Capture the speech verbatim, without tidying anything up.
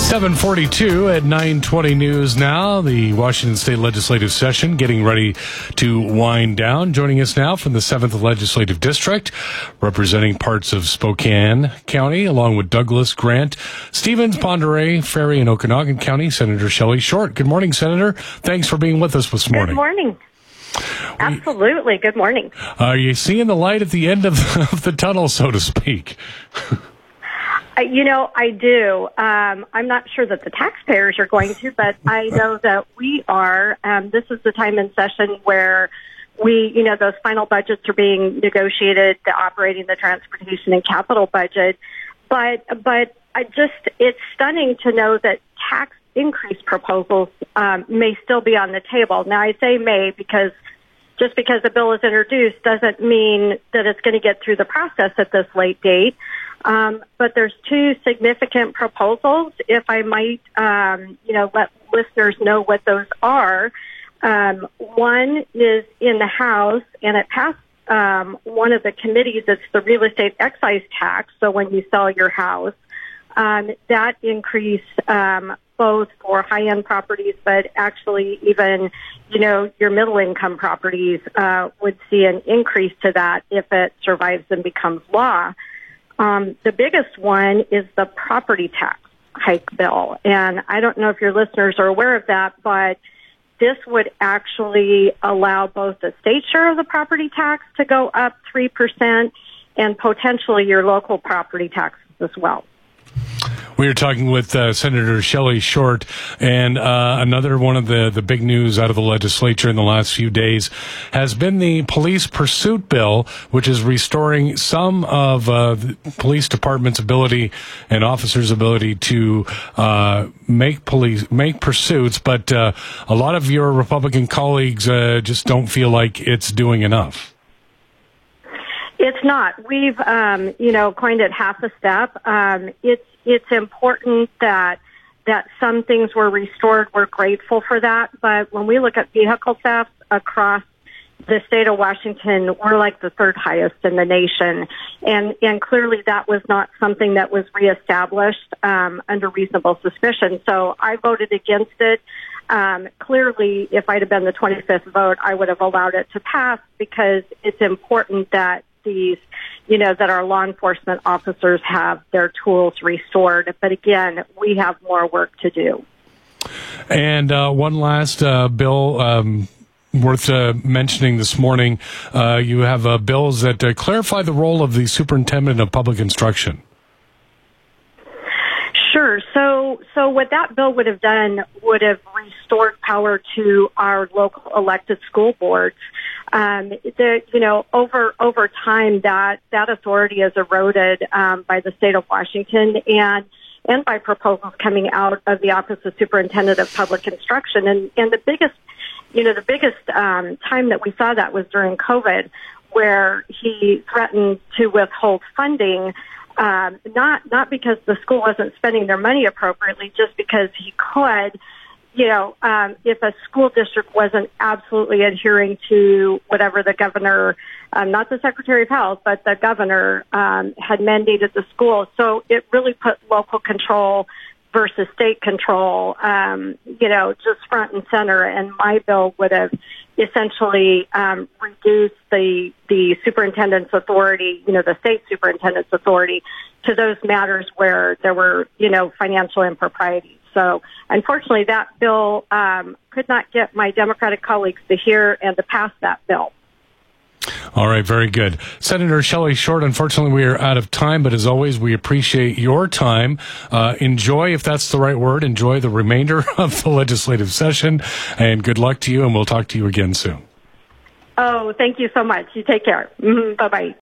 seven forty-two at nine twenty News Now. The Washington State Legislative Session getting ready to wind down. Joining us now from the seventh Legislative District, representing parts of Spokane County, along with Douglas, Grant, Stevens, Pend Oreille, Ferry, and Okanagan County, Senator Shelley Short. Good morning, Senator. Thanks for being with us this morning. Good morning. Absolutely. Good morning. Are you seeing the light at the end of the, of the tunnel, so to speak? Uh, you know, I do. Um, I'm not sure that the taxpayers are going to, but I know that we are. Um, this is the time in session where we, you know, those final budgets are being negotiated, the operating, the transportation, and capital budget. But, but I just, it's stunning to know that tax increase proposals um, may still be on the table. Now, I say may because just because the bill is introduced doesn't mean that it's going to get through the process at this late date. Um, but there's two significant proposals. If I might, um, you know, let listeners know what those are. Um, one is in the House, and it passed um, one of the committees. It's the real estate excise tax. So when you sell your house, um, that increase um, both for high-end properties, but actually even, you know, your middle-income properties uh, would see an increase to that if it survives and becomes law. Um, the biggest one is the property tax hike bill. And I don't know if your listeners are aware of that, but this would actually allow both the state share of the property tax to go up three percent and potentially your local property taxes as well. We are talking with uh, Senator Shelley Short, and uh, another one of the, the big news out of the legislature in the last few days has been the police pursuit bill, which is restoring some of uh, the police department's ability and officers' ability to uh, make police make pursuits. But uh, a lot of your Republican colleagues uh, just don't feel like it's doing enough. It's not. We've, um, you know, coined it half a step. Um, it's it's important that that some things were restored. We're grateful for that. But when we look at vehicle thefts across the state of Washington, we're like the third highest in the nation. And and clearly that was not something that was reestablished um, under reasonable suspicion. So I voted against it. Um, clearly, if I'd have been the twenty-fifth vote, I would have allowed it to pass because it's important that these, you know, that our law enforcement officers have their tools restored. But again, we have more work to do. And uh, one last uh, bill um, worth uh, mentioning this morning. Uh, you have uh, bills that uh, clarify the role of the superintendent of public instruction. Sure. So, so what that bill would have done would have restored power to our local elected school boards. Um, the, you know, over over time, that that authority is eroded um, by the state of Washington and and by proposals coming out of the Office of Superintendent of Public Instruction. And and the biggest, you know, the biggest um, time that we saw that was during COVID, where he threatened to withhold funding. Um, not not because the school wasn't spending their money appropriately, just because he could. You know, um, if a school district wasn't absolutely adhering to whatever the governor, um, not the Secretary of Health, but the governor um, had mandated the school. So it really put local control versus state control, um, you know, just front and center. And my bill would have essentially um, reduced the the superintendent's authority, you know, the state superintendent's authority to those matters where there were, you know, financial improprieties. So unfortunately, that bill um, could not get my Democratic colleagues to hear and to pass that bill. All right, very good. Senator Shelley Short, unfortunately, we are out of time, but as always, we appreciate your time. Uh, enjoy, if that's the right word, enjoy the remainder of the legislative session, and good luck to you, and we'll talk to you again soon. Oh, thank you so much. You take care. Mm-hmm. Bye-bye.